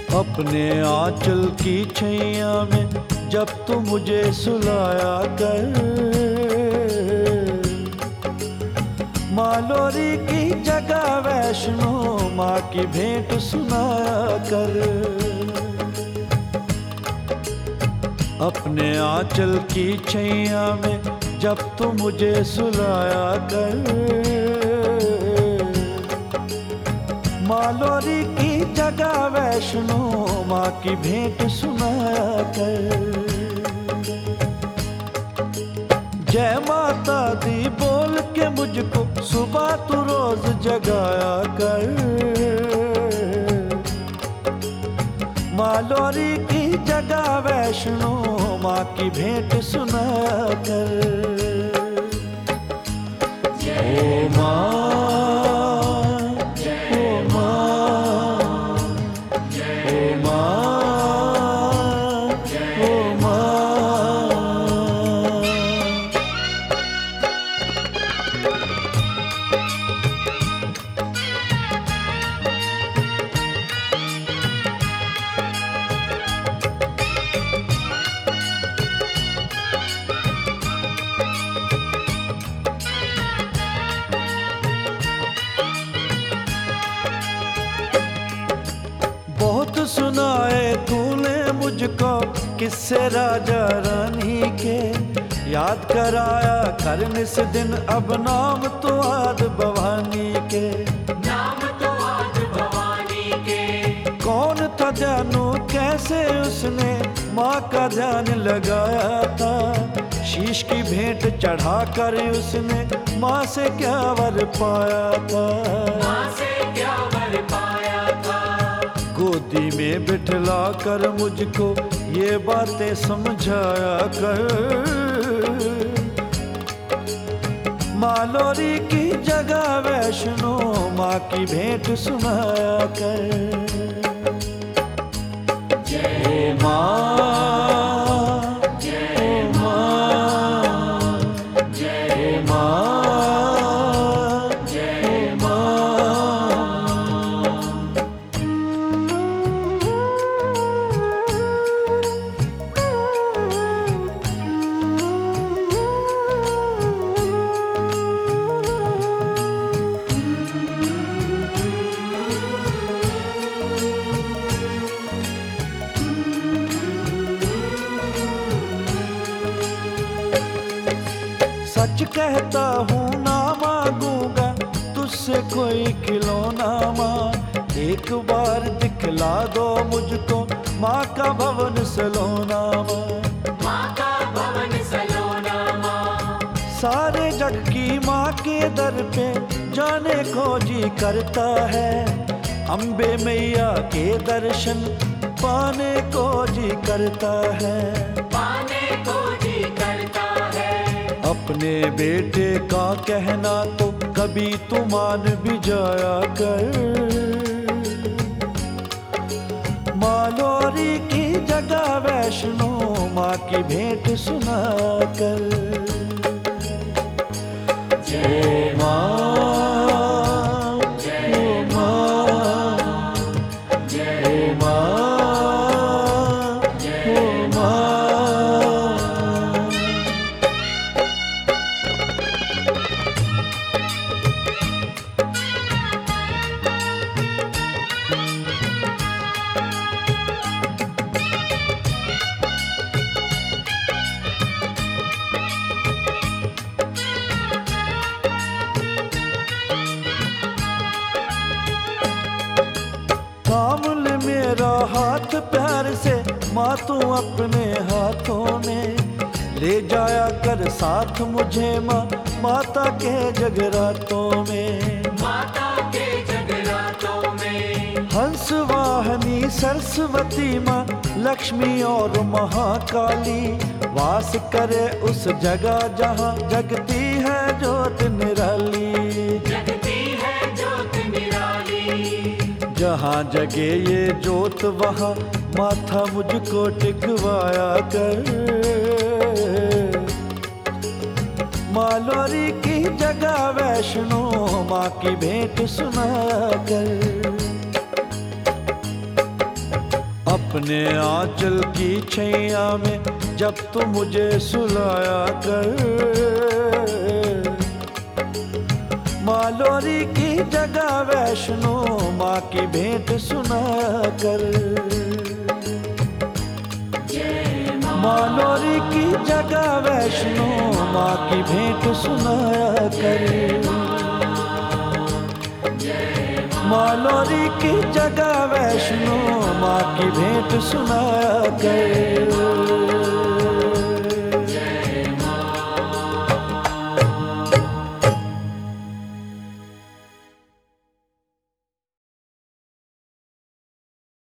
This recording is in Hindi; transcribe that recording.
अपने आंचल की छैया में जब तू मुझे सुलाया कर, मालोरी की जगह वैष्णो माँ की भेंट सुनाया कर। अपने आंचल की छैया में जब तू मुझे सुलाया कर, मालोरी की जगह वैष्णो माँ की भेंट सुनाया कर। जय माता दी बोल के मुझको सुबह तू रोज जगाया कर, मालोरी की जगह वैष्णो माँ की भेंट सुनाया कर। ओ माँ, बहुत सुनाए तूने मुझको किस्से राजा रानी के, याद कराया कर निस दिन अब नाम तो आद भवानी के। नाम तो आद भवानी के। कौन था जानू कैसे उसने माँ का ध्यान लगाया था, शीश की भेंट चढ़ा कर उसने माँ से क्या वर पाया था। माँ से क्या वर पाया था। गोदी में बिठला कर मुझको ये बातें समझाया कर, मालोरी की जगह वैष्णो माँ की भेंट सुनाया कर। जय माँ, सच कहता हूँ ना मांगूंगा तुझसे कोई खिलौना माँ, एक बार दिखला दो मुझको माँ का भवन सलोना माँ। माँ का भवन सलोना माँ। सारे जग की माँ के दर पे जाने को जी करता है, अम्बे मैया के दर्शन पाने को जी करता है। पाने को जी करता है। अपने बेटे का कहना तो कभी तू मान भी जाया कर, मालोरी की जगह वैष्णो माँ की भेंट सुना कर। जय माँ, जय माँ, जय माँ, जय माँ। थाम ले मेरा हाथ प्यार से माँ तू अपने हाथों में, ले जाया कर साथ मुझे माँ माता के जगरातों में। माता के जगरातों में। हंस वाहनी सरस्वती माँ लक्ष्मी और महाकाली वास करे उस जगह जहाँ जगती है ज्योत निराली। जगती है ज्योत निराली। जहाँ जगे ये ज्योत वहाँ माथा मुझको टिकवाया कर, मालोरी की जगह वैष्णो माँ की भेंट सुना कर। अपने आंचल की छैया में जब तू मुझे सुलाया कर, माँ लोरी की जगह वैष्णो माँ की भेंट सुनाया कर। माँ लोरी की जगह वैष्णो माँ की भेंट सुनाया कर। माँ लोरी की जगह वैष्णो माँ की भेंट सुनाया कर।